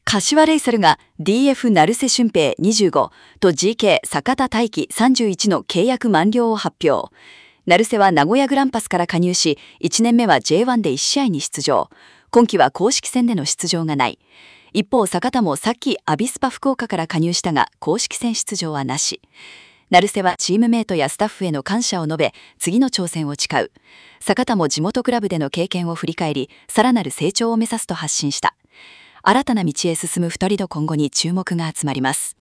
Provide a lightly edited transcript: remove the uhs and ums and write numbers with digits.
柏レイソルが DF 成瀬俊平25と GK 坂田大輝31の契約満了を発表。成瀬は名古屋グランパスから加入し、1年目は J1 で1試合に出場。今季は公式戦での出場がない。一方、坂田もさっきアビスパ福岡から加入したが、公式戦出場はなし。成瀬はチームメイトやスタッフへの感謝を述べ、次の挑戦を誓う。坂田も地元クラブでの経験を振り返り、さらなる成長を目指すと発信した。新たな道へ進む2人の今後に注目が集まります。